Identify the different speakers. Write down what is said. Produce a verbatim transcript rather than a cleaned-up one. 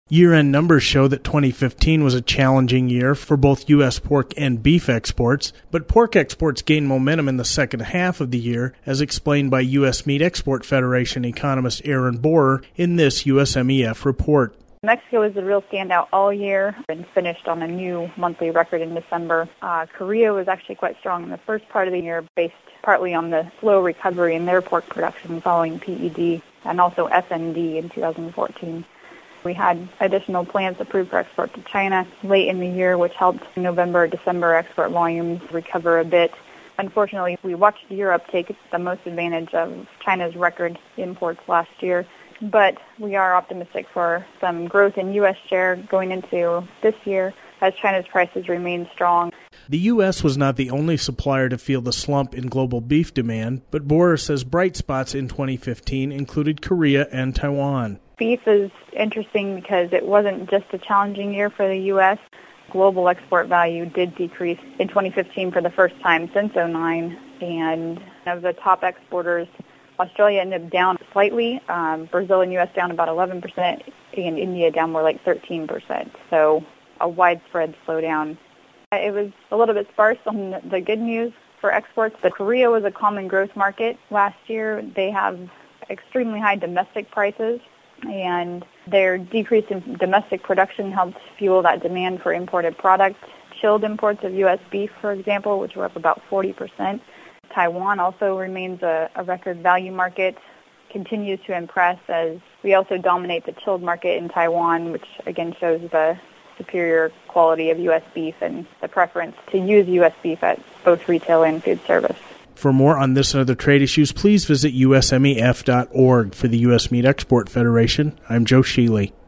Speaker 1: Year-end numbers show that twenty fifteen was a challenging year for both U S pork and beef exports, but pork exports gained momentum in the second half of the year, as explained by U S Meat Export Federation economist Aaron Borer in this U S M E F report.
Speaker 2: Mexico was the real standout all year and finished on a new monthly record in December. Uh, Korea was actually quite strong in the first part of the year, based partly on the slow recovery in their pork production following P E D and also S N D in two thousand fourteen. We had additional plans approved for export to China late in the year, which helped November, December export volumes recover a bit. Unfortunately, we watched Europe take the most advantage of China's record imports last year, but we are optimistic for some growth in U S share going into this year as China's prices remain strong.
Speaker 1: The U S was not the only supplier to feel the slump in global beef demand, but Borer says bright spots in twenty fifteen included Korea and Taiwan.
Speaker 2: Beef is interesting because it wasn't just a challenging year for the U S. Global export value did decrease in twenty fifteen for the first time since oh nine, and of the top exporters, Australia ended up down slightly, um, Brazil and U S down about eleven percent, and India down more like thirteen percent, so a widespread slowdown. It was a little bit sparse on the good news for exports, but Korea was a common growth market last year. They have extremely high domestic prices, and their decrease in domestic production helped fuel that demand for imported products. Chilled imports of U S beef, for example, which were up about forty percent. Taiwan also remains a, a record value market, continues to impress as we also dominate the chilled market in Taiwan, which again shows the superior quality of U S beef and the preference to use U S beef at both retail and food service.
Speaker 1: For more on this and other trade issues, please visit U S M E F dot org. For the U S Meat Export Federation, I'm Joe Sheely.